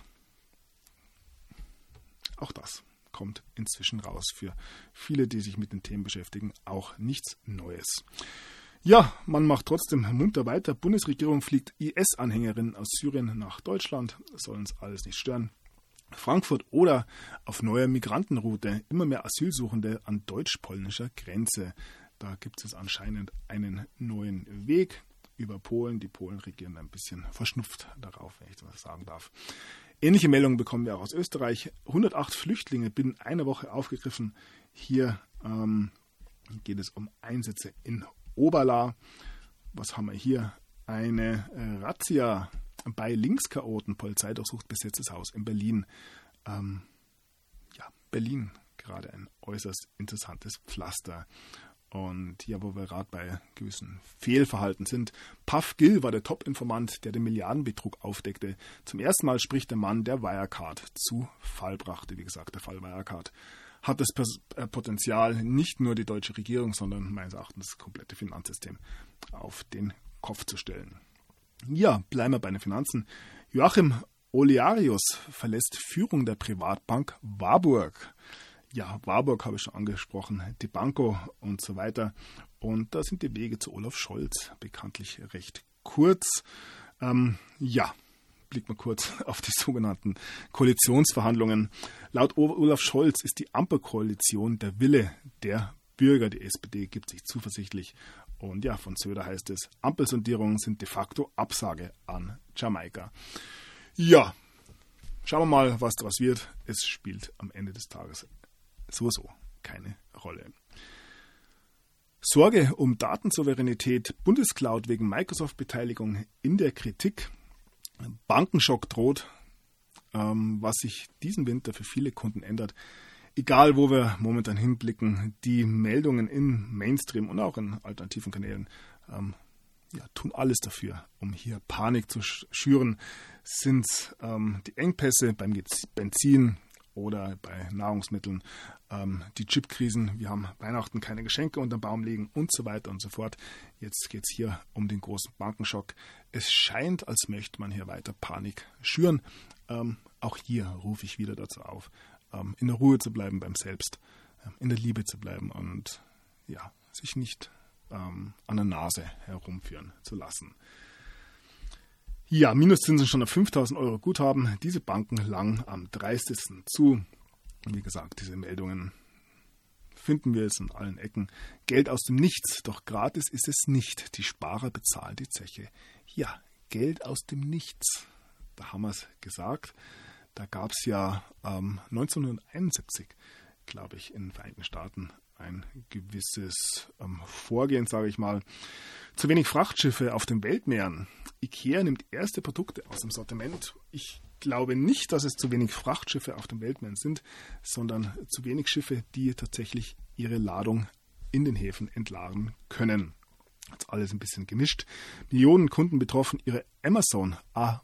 auch das kommt inzwischen raus. Für viele, die sich mit den Themen beschäftigen, auch nichts Neues. Ja, man macht trotzdem munter weiter. Bundesregierung fliegt IS-Anhängerinnen aus Syrien nach Deutschland. Soll uns alles nicht stören. Frankfurt oder auf neuer Migrantenroute. Immer mehr Asylsuchende an deutsch-polnischer Grenze. Da gibt es anscheinend einen neuen Weg über Polen. Die Polen regieren ein bisschen verschnupft darauf, wenn ich das sagen darf. Ähnliche Meldungen bekommen wir auch aus Österreich. 108 Flüchtlinge binnen einer Woche aufgegriffen. Hier geht es um Einsätze in Oberla. Was haben wir hier? Eine Razzia bei Linkschaoten, Polizei durchsucht besetztes Haus in Berlin. Berlin, gerade ein äußerst interessantes Pflaster. Und ja, wo wir gerade bei gewissen Fehlverhalten sind. Puff Gill war der Top-Informant, der den Milliardenbetrug aufdeckte. Zum ersten Mal spricht der Mann, der Wirecard zu Fall brachte. Wie gesagt, der Fall Wirecard hat das Potenzial, nicht nur die deutsche Regierung, sondern meines Erachtens das komplette Finanzsystem auf den Kopf zu stellen. Ja, bleiben wir bei den Finanzen. Joachim Olearius verlässt Führung der Privatbank Warburg. Ja, Warburg habe ich schon angesprochen, die Banco und so weiter. Und da sind die Wege zu Olaf Scholz bekanntlich recht kurz. Blicken wir kurz auf die sogenannten Koalitionsverhandlungen. Laut Olaf Scholz ist die Ampelkoalition der Wille der Bürger. Die SPD gibt sich zuversichtlich. Und ja, von Söder heißt es, Ampelsondierungen sind de facto Absage an Jamaika. Ja, schauen wir mal, was daraus wird. Es spielt am Ende des Tages sowieso keine Rolle. Sorge um Datensouveränität, Bundescloud wegen Microsoft-Beteiligung in der Kritik, Bankenschock droht, was sich diesen Winter für viele Kunden ändert. Egal, wo wir momentan hinblicken, die Meldungen im Mainstream und auch in alternativen Kanälen tun alles dafür, um hier Panik zu schüren. Sind es die Engpässe beim Benzin oder bei Nahrungsmitteln, die Chipkrisen, wir haben Weihnachten keine Geschenke unter dem Baum liegen und so weiter und so fort. Jetzt geht es hier um den großen Bankenschock. Es scheint, als möchte man hier weiter Panik schüren. Auch hier rufe ich wieder dazu auf, in der Ruhe zu bleiben beim Selbst, in der Liebe zu bleiben und sich nicht an der Nase herumführen zu lassen. Ja, Minuszinsen schon auf 5.000 Euro Guthaben. Diese Banken lang am 30. zu. Wie gesagt, diese Meldungen finden wir jetzt in allen Ecken. Geld aus dem Nichts, doch gratis ist es nicht. Die Sparer bezahlen die Zeche. Ja, Geld aus dem Nichts. Da haben wir es gesagt. Da gab es ja 1971, glaube ich, in den Vereinigten Staaten ein gewisses Vorgehen, sage ich mal. Zu wenig Frachtschiffe auf den Weltmeeren. IKEA nimmt erste Produkte aus dem Sortiment. Ich glaube nicht, dass es zu wenig Frachtschiffe auf den Weltmeeren sind, sondern zu wenig Schiffe, die tatsächlich ihre Ladung in den Häfen entladen können. Jetzt alles ein bisschen gemischt. Millionen Kunden betroffen, ihre Amazon,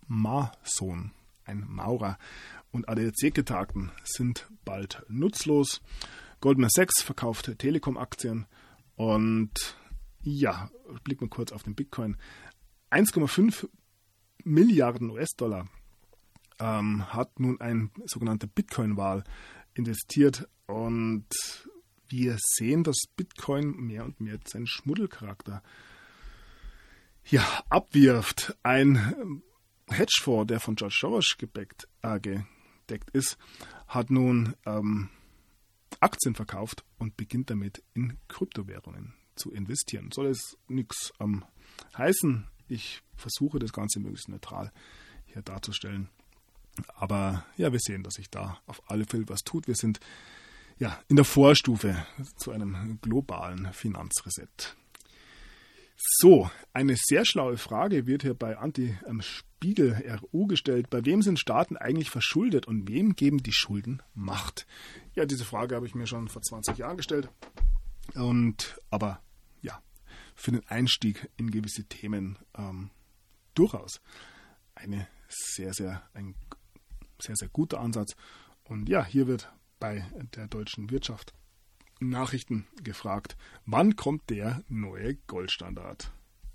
ein Maurer und ADAC-Getagten sind bald nutzlos. Goldman Sachs verkauft Telekom-Aktien und ja, blicken wir kurz auf den Bitcoin. 1,5 Milliarden US-Dollar hat nun ein sogenannter Bitcoin-Wal investiert und wir sehen, dass Bitcoin mehr und mehr seinen Schmuddelcharakter abwirft. Ein Hedgefonds, der von George Soros gedeckt ist, hat nun Aktien verkauft und beginnt damit in Kryptowährungen zu investieren. Soll es nichts heißen. Ich versuche das Ganze möglichst neutral hier darzustellen. Aber ja, wir sehen, dass sich da auf alle Fälle was tut. Wir sind in der Vorstufe zu einem globalen Finanzreset. So, eine sehr schlaue Frage wird hier bei Anti-Spiegel RU gestellt. Bei wem sind Staaten eigentlich verschuldet und wem geben die Schulden Macht? Ja, diese Frage habe ich mir schon vor 20 Jahren gestellt. Aber für den Einstieg in gewisse Themen durchaus ein sehr, sehr guter Ansatz. Und ja, hier wird bei der deutschen Wirtschaft Nachrichten gefragt, wann kommt der neue Goldstandard?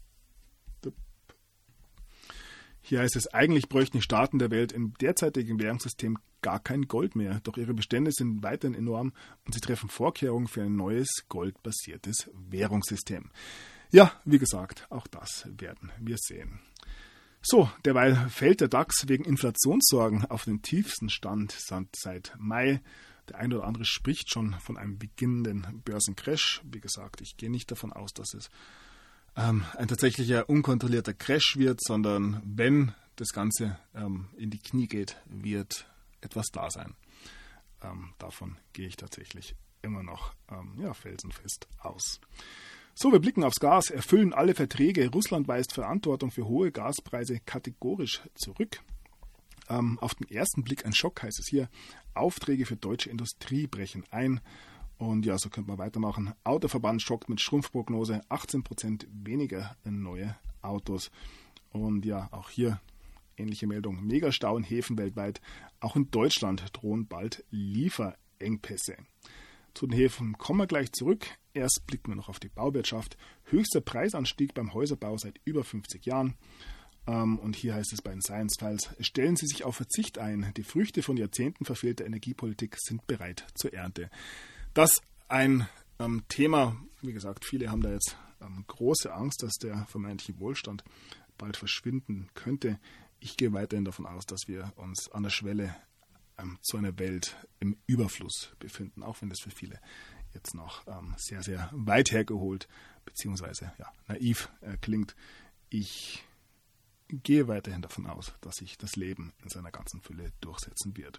Hier heißt es, eigentlich bräuchten die Staaten der Welt im derzeitigen Währungssystem gar kein Gold mehr, doch ihre Bestände sind weiterhin enorm und sie treffen Vorkehrungen für ein neues goldbasiertes Währungssystem. Ja, wie gesagt, auch das werden wir sehen. So, derweil fällt der DAX wegen Inflationssorgen auf den tiefsten Stand seit Mai. Der eine oder andere spricht schon von einem beginnenden Börsencrash. Wie gesagt, ich gehe nicht davon aus, dass es ein tatsächlicher unkontrollierter Crash wird, sondern wenn das Ganze in die Knie geht, wird etwas da sein. Davon gehe ich tatsächlich immer noch felsenfest aus. So, wir blicken aufs Gas, erfüllen alle Verträge. Russland weist Verantwortung für hohe Gaspreise kategorisch zurück. Auf den ersten Blick ein Schock, heißt es hier. Aufträge für deutsche Industrie brechen ein. Und ja, so könnte man weitermachen. Autoverband schockt mit Schrumpfprognose, 18% weniger neue Autos. Und ja, auch hier ähnliche Meldung. Megastau in Häfen weltweit. Auch in Deutschland drohen bald Lieferengpässe. Zu den Häfen kommen wir gleich zurück. Erst blicken wir noch auf die Bauwirtschaft. Höchster Preisanstieg beim Häuserbau seit über 50 Jahren. Und hier heißt es bei den Science Files, stellen Sie sich auf Verzicht ein. Die Früchte von Jahrzehnten verfehlter Energiepolitik sind bereit zur Ernte. Das ein Thema, wie gesagt, viele haben da jetzt große Angst, dass der vermeintliche Wohlstand bald verschwinden könnte. Ich gehe weiterhin davon aus, dass wir uns an der Schwelle zu einer Welt im Überfluss befinden, auch wenn das für viele jetzt noch sehr, sehr weit hergeholt bzw. naiv klingt. Ich gehe weiterhin davon aus, dass sich das Leben in seiner ganzen Fülle durchsetzen wird.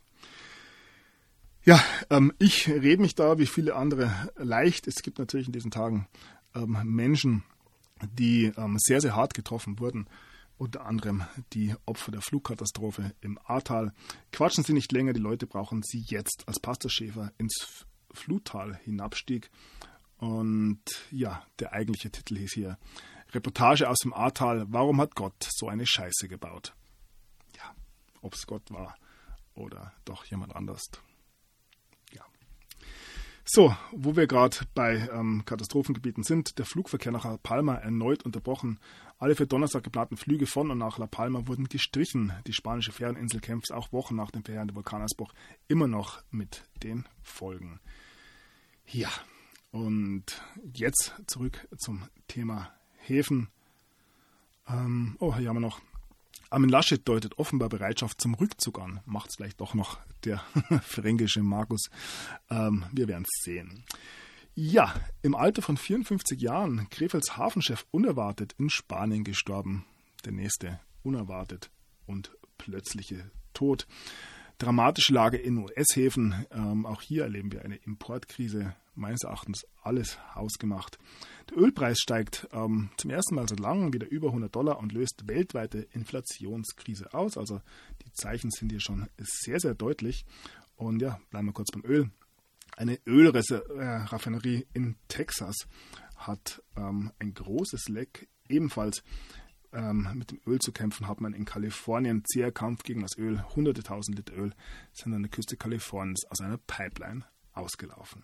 Ja, ich rede mich da wie viele andere leicht. Es gibt natürlich in diesen Tagen Menschen, die sehr, sehr hart getroffen wurden. Unter anderem die Opfer der Flugkatastrophe im Ahrtal. Quatschen Sie nicht länger, die Leute brauchen Sie jetzt, als Pastor Schäfer ins Fluttal hinabstieg. Und ja, der eigentliche Titel hieß hier Reportage aus dem Ahrtal. Warum hat Gott so eine Scheiße gebaut? Ja, ob es Gott war oder doch jemand anders. Ja. So, wo wir gerade bei Katastrophengebieten sind, der Flugverkehr nach La Palma erneut unterbrochen. Alle für Donnerstag geplanten Flüge von und nach La Palma wurden gestrichen. Die spanische Fähreninsel kämpft auch Wochen nach dem verheerenden Vulkanausbruch immer noch mit den Folgen. Ja, und jetzt zurück zum Thema Häfen. Hier haben wir noch. Armin Laschet deutet offenbar Bereitschaft zum Rückzug an. Macht es vielleicht doch noch der fränkische Markus. Wir werden es sehen. Ja, im Alter von 54 Jahren, Krefelds Hafenchef unerwartet in Spanien gestorben. Der nächste unerwartet und plötzliche Tod. Dramatische Lage in US-Häfen. Auch hier erleben wir eine Importkrise. Meines Erachtens alles hausgemacht. Der Ölpreis steigt zum ersten Mal seit langem wieder über $100 und löst weltweite Inflationskrise aus. Also die Zeichen sind hier schon sehr, sehr deutlich. Und ja, bleiben wir kurz beim Öl. Eine Ölraffinerie in Texas hat ein großes Leck. Ebenfalls mit dem Öl zu kämpfen hat man in Kalifornien. Zäher Kampf gegen das Öl. Hunderte tausend Liter Öl sind an der Küste Kaliforniens aus einer Pipeline ausgelaufen.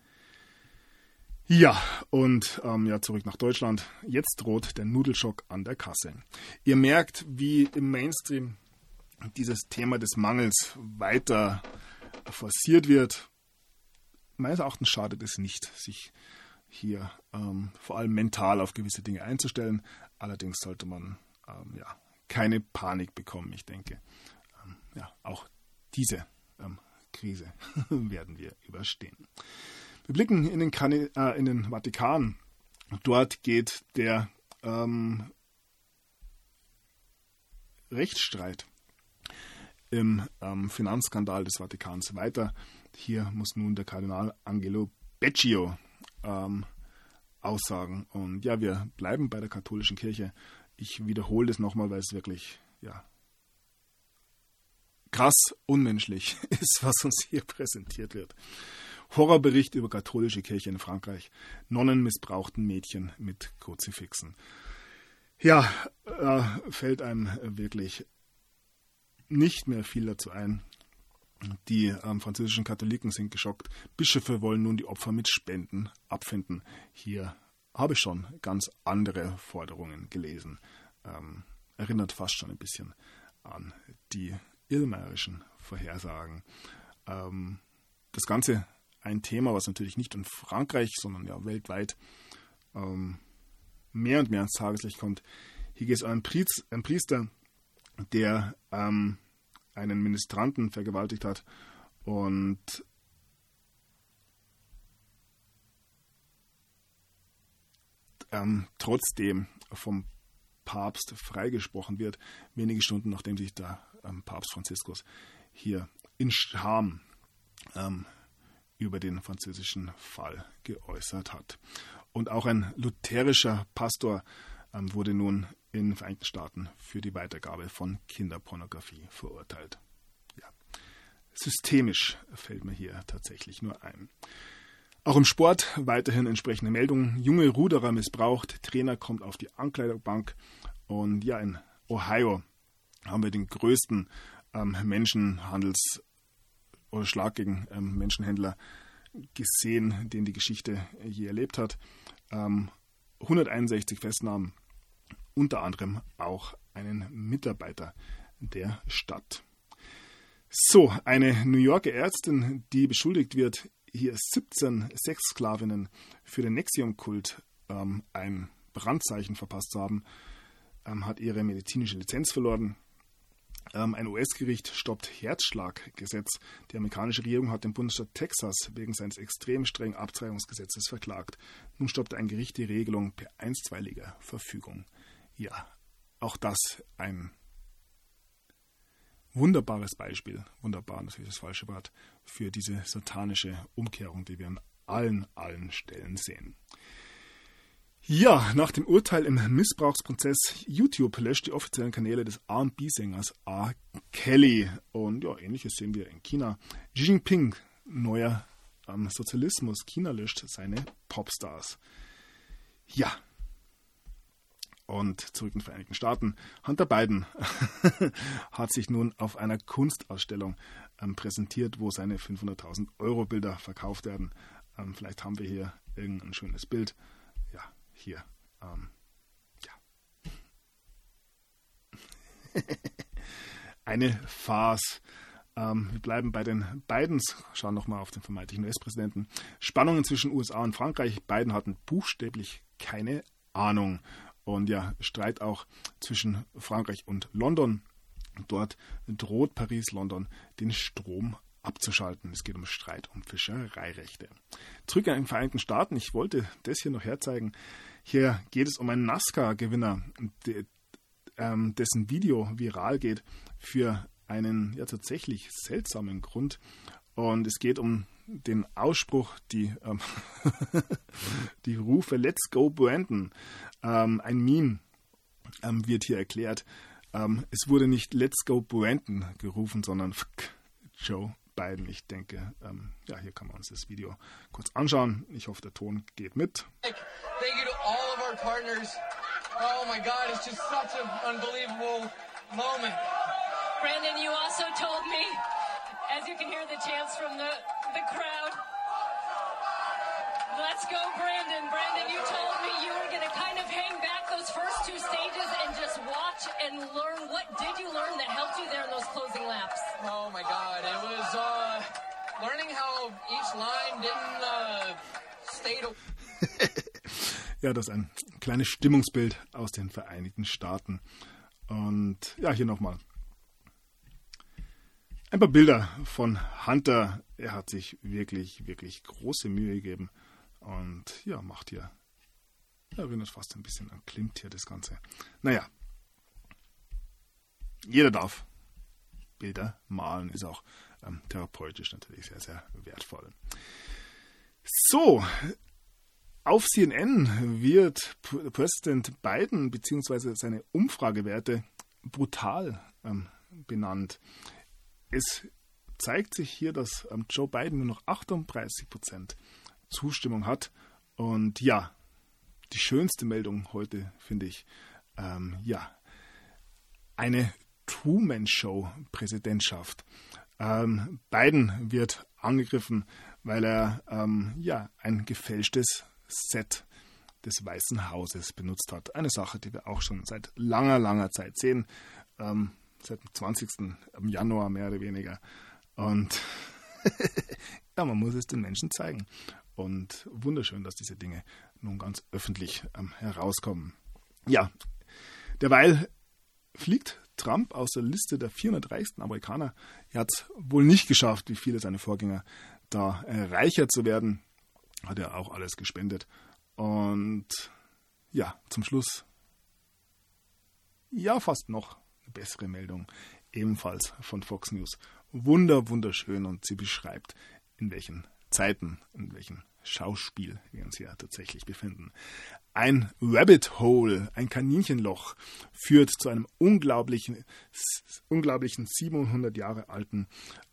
Ja, und zurück nach Deutschland. Jetzt droht der Nudelschock an der Kasse. Ihr merkt, wie im Mainstream dieses Thema des Mangels weiter forciert wird. Meines Erachtens schadet es nicht, sich hier vor allem mental auf gewisse Dinge einzustellen. Allerdings sollte man keine Panik bekommen. Ich denke, auch diese Krise werden wir überstehen. Wir blicken in den Vatikan. Dort geht der Rechtsstreit im Finanzskandal des Vatikans weiter. Hier muss nun der Kardinal Angelo Beccio aussagen. Und ja, wir bleiben bei der katholischen Kirche. Ich wiederhole das nochmal, weil es wirklich krass unmenschlich ist, was uns hier präsentiert wird. Horrorbericht über katholische Kirche in Frankreich. Nonnen missbrauchten Mädchen mit Kruzifixen. Ja, fällt einem wirklich nicht mehr viel dazu ein. Die französischen Katholiken sind geschockt. Bischöfe wollen nun die Opfer mit Spenden abfinden. Hier habe ich schon ganz andere Forderungen gelesen. Erinnert fast schon ein bisschen an die illmeierischen Vorhersagen. Das Ganze ein Thema, was natürlich nicht in Frankreich, sondern ja weltweit mehr und mehr ans Tageslicht kommt. Hier geht es um einen Priester, der einen Ministranten vergewaltigt hat und trotzdem vom Papst freigesprochen wird, wenige Stunden nachdem sich der Papst Franziskus hier in Scham über den französischen Fall geäußert hat. Und auch ein lutherischer Pastor wurde nun in den Vereinigten Staaten für die Weitergabe von Kinderpornografie verurteilt. Ja. Systemisch fällt mir hier tatsächlich nur ein. Auch im Sport weiterhin entsprechende Meldungen. Junge Ruderer missbraucht, Trainer kommt auf die Ankleiderbank. Und ja, in Ohio haben wir den größten Menschenhandels- oder Schlag gegen Menschenhändler gesehen, den die Geschichte je erlebt hat. 161 Festnahmen, unter anderem auch einen Mitarbeiter der Stadt. So, eine New Yorker Ärztin, die beschuldigt wird, hier 17 Sexsklavinnen für den NXIVM-Kult ein Brandzeichen verpasst zu haben, hat ihre medizinische Lizenz verloren. Ein US-Gericht stoppt Herzschlaggesetz. Die amerikanische Regierung hat den Bundesstaat Texas wegen seines extrem strengen Abtreibungsgesetzes verklagt. Nun stoppt ein Gericht die Regelung per einstweiliger Verfügung. Ja, auch das ein wunderbares Beispiel, wunderbar natürlich das falsche Wort, für diese satanische Umkehrung, die wir an allen Stellen sehen. Ja, nach dem Urteil im Missbrauchsprozess YouTube löscht die offiziellen Kanäle des R&B-Sängers R. Kelly. Und ja, Ähnliches sehen wir in China. Xi Jinping, neuer Sozialismus. China löscht seine Popstars. Ja. Und zurück in die Vereinigten Staaten. Hunter Biden hat sich nun auf einer Kunstausstellung präsentiert, wo seine 500.000 Euro Bilder verkauft werden. Vielleicht haben wir hier irgendein schönes Bild. Ja, hier. Ja. Eine Farce. Wir bleiben bei den Bidens, schauen nochmal auf den vermeintlichen US-Präsidenten. Spannungen zwischen USA und Frankreich. Biden hatten buchstäblich keine Ahnung. Und ja, Streit auch zwischen Frankreich und London. Dort droht Paris-London den Strom abzuschalten. Es geht um Streit um Fischereirechte. Zurück in den Vereinigten Staaten. Ich wollte das hier noch herzeigen. Hier geht es um einen NASCAR-Gewinner, dessen Video viral geht für einen ja tatsächlich seltsamen Grund. Und es geht um den Ausspruch, die Rufe Let's go Brandon. Ein Meme wird hier erklärt. Es wurde nicht Let's go Brandon gerufen, sondern Joe Biden. Ich denke, ja, hier kann man uns das Video kurz anschauen. Ich hoffe, der Ton geht mit. Thank you to all of our partners. Oh my God, it's just such an unbelievable moment. Brandon, you also told me, as you can hear the chants from the crowd, let's go, Brandon. Brandon, you told me you were going to kind of hang back those first two stages and just watch and learn. What did you learn that helped you there in those closing laps? Oh my God, it was learning how each line didn't stay to... Ja, das ist ein kleines Stimmungsbild aus den Vereinigten Staaten. Und ja, hier nochmal ein paar Bilder von Hunter. Er hat sich wirklich, wirklich große Mühe gegeben. Und ja, macht hier, erinnert fast ein bisschen an Klimt hier das Ganze. Naja, jeder darf Bilder malen, ist auch therapeutisch natürlich sehr, sehr wertvoll. So, auf CNN wird Präsident Biden bzw. seine Umfragewerte brutal benannt. Es zeigt sich hier, dass Joe Biden nur noch 38% Zustimmung hat. Und ja, die schönste Meldung heute finde ich, ja, eine Truman-Show-Präsidentschaft. Biden wird angegriffen, weil er ja, ein gefälschtes Set des Weißen Hauses benutzt hat. Eine Sache, die wir auch schon seit langer, langer Zeit sehen. Seit dem 20. Januar mehr oder weniger. Und ja, man muss es den Menschen zeigen. Und wunderschön, dass diese Dinge nun ganz öffentlich herauskommen. Ja, derweil fliegt Trump aus der Liste der 400 reichsten Amerikaner. Er hat es wohl nicht geschafft, wie viele seine Vorgänger, da reicher zu werden. Hat er auch alles gespendet. Und ja, zum Schluss, ja, fast noch eine bessere Meldung, ebenfalls von Fox News. Wunderschön, und sie beschreibt, in welchen Zeiten, in welchem Schauspiel wir uns hier tatsächlich befinden. Ein Rabbit Hole, ein Kaninchenloch, führt zu einem unglaublichen 700 Jahre alten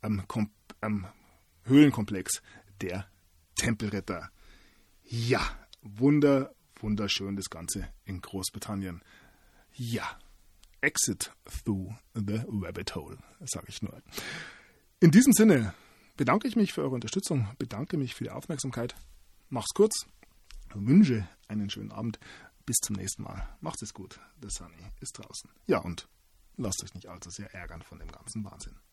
Höhlenkomplex der Tempelritter. Ja, wunderschön das Ganze in Großbritannien. Ja, Exit through the Rabbit Hole, sage ich nur. In diesem Sinne bedanke ich mich für eure Unterstützung, bedanke mich für die Aufmerksamkeit. Mach's kurz, wünsche einen schönen Abend. Bis zum nächsten Mal. Macht es gut. Der Sunny ist draußen. Ja, und lasst euch nicht allzu sehr ärgern von dem ganzen Wahnsinn.